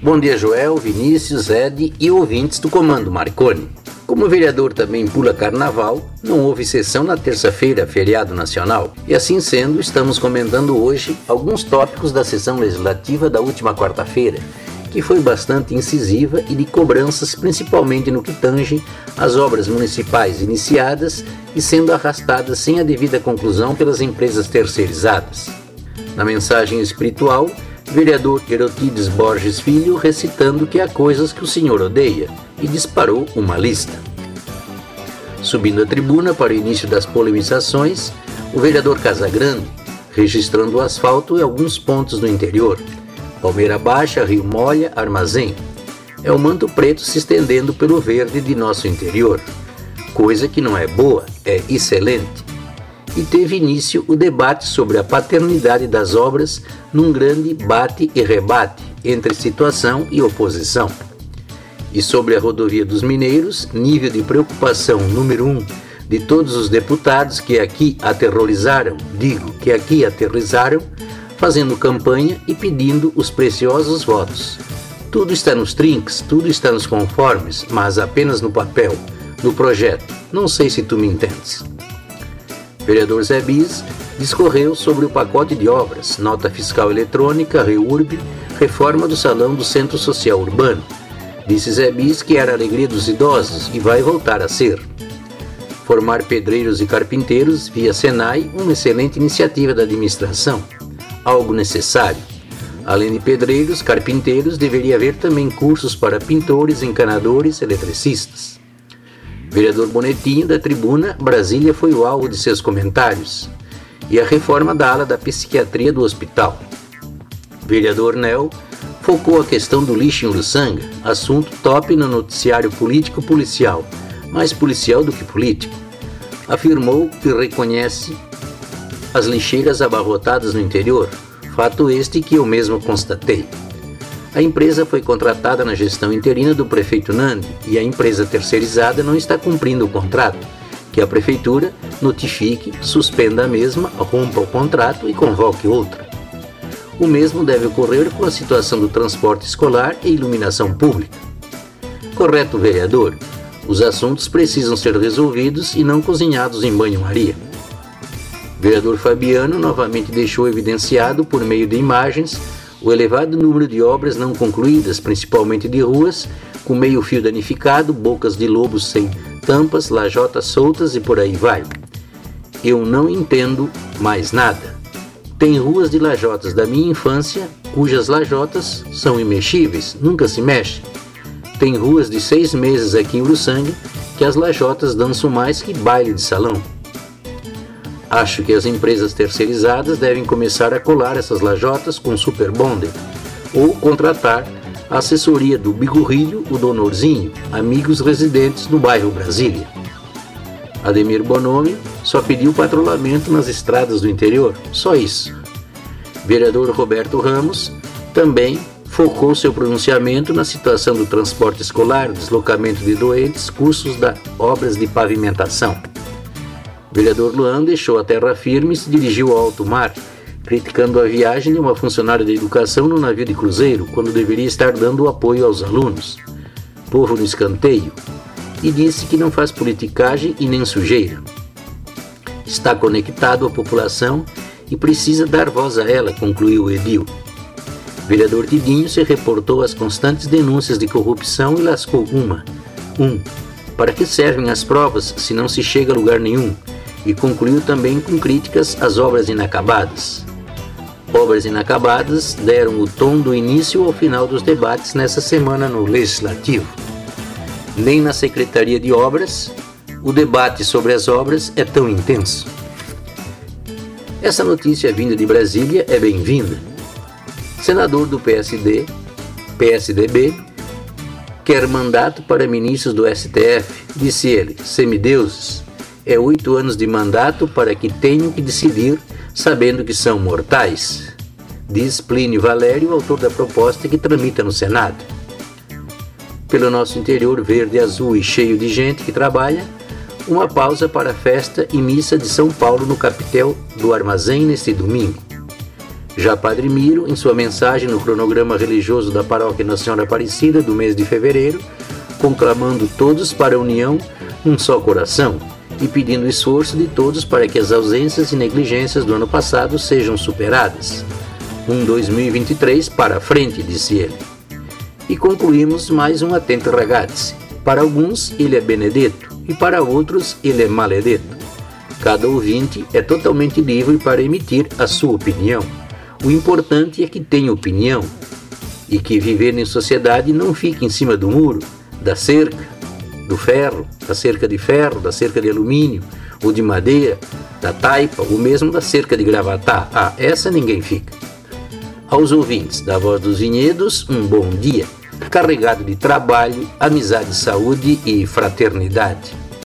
Bom dia, Joel, Vinícius, Ed e ouvintes do Comando Marconi. Como o vereador também pula carnaval, não houve sessão na terça-feira, feriado nacional. E assim sendo, estamos comentando hoje alguns tópicos da sessão legislativa da última quarta-feira, que foi bastante incisiva e de cobranças, principalmente no que tange às obras municipais iniciadas e sendo arrastadas sem a devida conclusão pelas empresas terceirizadas. Na mensagem espiritual, vereador Herotides Borges Filho recitando que há coisas que o senhor odeia e disparou uma lista. Subindo a tribuna para o início das polemizações, o vereador Casagrande, registrando o asfalto em alguns pontos do interior. Palmeira Baixa, Rio Molha, Armazém. É o manto preto se estendendo pelo verde de nosso interior. Coisa que não é boa, é excelente. E teve início o debate sobre a paternidade das obras num grande bate e rebate entre situação e oposição. E sobre a rodovia dos Mineiros, nível de preocupação número 1 de todos os deputados que aqui aterrorizaram, fazendo campanha e pedindo os preciosos votos. Tudo está nos trinques, tudo está nos conformes, mas apenas no papel, no projeto. Não sei se tu me entendes. Vereador Zé Bis discorreu sobre o pacote de obras, nota fiscal eletrônica, REURB, reforma do salão do Centro Social Urbano. Disse Zé Bis que era a alegria dos idosos e vai voltar a ser. Formar pedreiros e carpinteiros via Senai, uma excelente iniciativa da administração, algo necessário. Além de pedreiros, carpinteiros, deveria haver também cursos para pintores, encanadores, eletricistas. Vereador Bonetinho, da tribuna, Brasília foi o alvo de seus comentários. E a reforma da ala da psiquiatria do hospital. Vereador Nel focou a questão do lixo em Uruçanga, assunto top no noticiário político-policial, mais policial do que político. Afirmou que reconhece as lixeiras abarrotadas no interior, fato este que eu mesmo constatei. A empresa foi contratada na gestão interina do prefeito Nandi e a empresa terceirizada não está cumprindo o contrato, que a prefeitura notifique, suspenda a mesma, rompa o contrato e convoque outra. O mesmo deve ocorrer com a situação do transporte escolar e iluminação pública. Correto, vereador, os assuntos precisam ser resolvidos e não cozinhados em banho-maria. Vereador Fabiano novamente deixou evidenciado, por meio de imagens, o elevado número de obras não concluídas, principalmente de ruas, com meio fio danificado, bocas de lobos sem tampas, lajotas soltas e por aí vai. Eu não entendo mais nada. Tem ruas de lajotas da minha infância, cujas lajotas são imexíveis, nunca se mexem. Tem ruas de 6 meses aqui em Uruçanga, que as lajotas dançam mais que baile de salão. Acho que as empresas terceirizadas devem começar a colar essas lajotas com super bonder ou contratar a assessoria do Bigorrilho, o Donorzinho, amigos residentes no bairro Brasília. Ademir Bonomi só pediu patrulhamento nas estradas do interior, só isso. Vereador Roberto Ramos também focou seu pronunciamento na situação do transporte escolar, deslocamento de doentes, custos das obras de pavimentação. Vereador Luan deixou a terra firme e se dirigiu ao alto mar, criticando a viagem de uma funcionária de educação no navio de cruzeiro, quando deveria estar dando apoio aos alunos. Povo no escanteio. E disse que não faz politicagem e nem sujeira. Está conectado à população e precisa dar voz a ela, concluiu o edil. Vereador Tidinho se reportou às constantes denúncias de corrupção e lascou uma. Para que servem as provas se não se chega a lugar nenhum? E concluiu também com críticas às obras inacabadas. Obras inacabadas deram o tom do início ao final dos debates nessa semana no Legislativo. Nem na Secretaria de Obras, o debate sobre as obras é tão intenso. Essa notícia vinda de Brasília é bem-vinda. Senador do PSDB, quer mandato para ministros do STF, disse ele, semideuses. É 8 anos de mandato para que tenham que decidir, sabendo que são mortais, diz Plínio Valério, autor da proposta que tramita no Senado. Pelo nosso interior verde, azul e cheio de gente que trabalha, uma pausa para a festa e missa de São Paulo no capitel do Armazém neste domingo. Já Padre Miro, em sua mensagem no cronograma religioso da Paróquia Nossa Senhora Aparecida do mês de fevereiro, conclamando todos para a união num só coração e pedindo o esforço de todos para que as ausências e negligências do ano passado sejam superadas. 2023 para a frente, disse ele. E concluímos mais um Attente Ragazzi. Para alguns ele é Benedetto e para outros ele é Maledetto. Cada ouvinte é totalmente livre para emitir a sua opinião. O importante é que tenha opinião e que viver em sociedade não fique em cima do muro, da cerca, do ferro, da cerca de ferro, da cerca de alumínio ou de madeira, da taipa ou mesmo da cerca de gravatá. Essa ninguém fica. Aos ouvintes da Voz dos Vinhedos, um bom dia, carregado de trabalho, amizade, saúde e fraternidade.